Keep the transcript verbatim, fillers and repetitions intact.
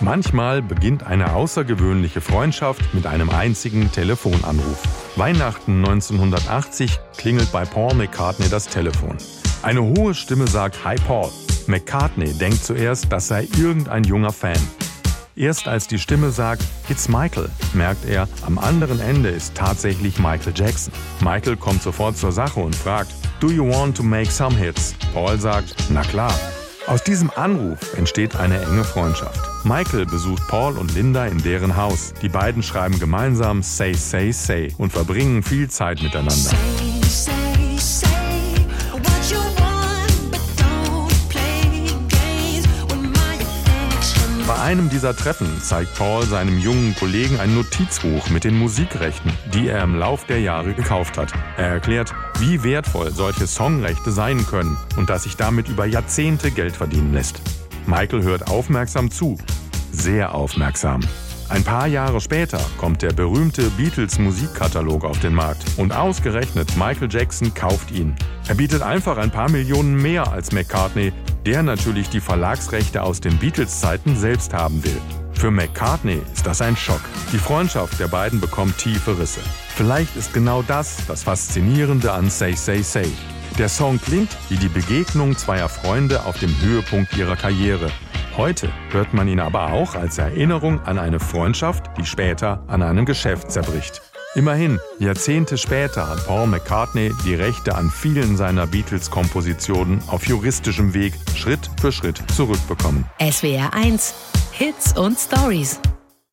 Manchmal beginnt eine außergewöhnliche Freundschaft mit einem einzigen Telefonanruf. Weihnachten neunzehnhundertachtzig klingelt bei Paul McCartney das Telefon. Eine hohe Stimme sagt „Hi Paul". McCartney denkt zuerst, das sei irgendein junger Fan. Erst als die Stimme sagt „It's Michael", merkt er, am anderen Ende ist tatsächlich Michael Jackson. Michael kommt sofort zur Sache und fragt „Do you want to make some hits?" Paul sagt „Na klar". Aus diesem Anruf entsteht eine enge Freundschaft. Michael besucht Paul und Linda in deren Haus. Die beiden schreiben gemeinsam Say, Say, Say und verbringen viel Zeit miteinander. Say, say, say what you want, but don't play games with my affection. Bei einem dieser Treffen zeigt Paul seinem jungen Kollegen ein Notizbuch mit den Musikrechten, die er im Lauf der Jahre gekauft hat. Er erklärt, wie wertvoll solche Songrechte sein können und dass sich damit über Jahrzehnte Geld verdienen lässt. Michael hört aufmerksam zu, sehr aufmerksam. Ein paar Jahre später kommt der berühmte Beatles-Musikkatalog auf den Markt und ausgerechnet Michael Jackson kauft ihn. Er bietet einfach ein paar Millionen mehr als McCartney, der natürlich die Verlagsrechte aus den Beatles-Zeiten selbst haben will. Für McCartney ist das ein Schock. Die Freundschaft der beiden bekommt tiefe Risse. Vielleicht ist genau das das Faszinierende an Say, Say, Say. Der Song klingt wie die Begegnung zweier Freunde auf dem Höhepunkt ihrer Karriere. Heute hört man ihn aber auch als Erinnerung an eine Freundschaft, die später an einem Geschäft zerbricht. Immerhin, Jahrzehnte später hat Paul McCartney die Rechte an vielen seiner Beatles-Kompositionen auf juristischem Weg Schritt für Schritt zurückbekommen. S W R eins Hits und Stories.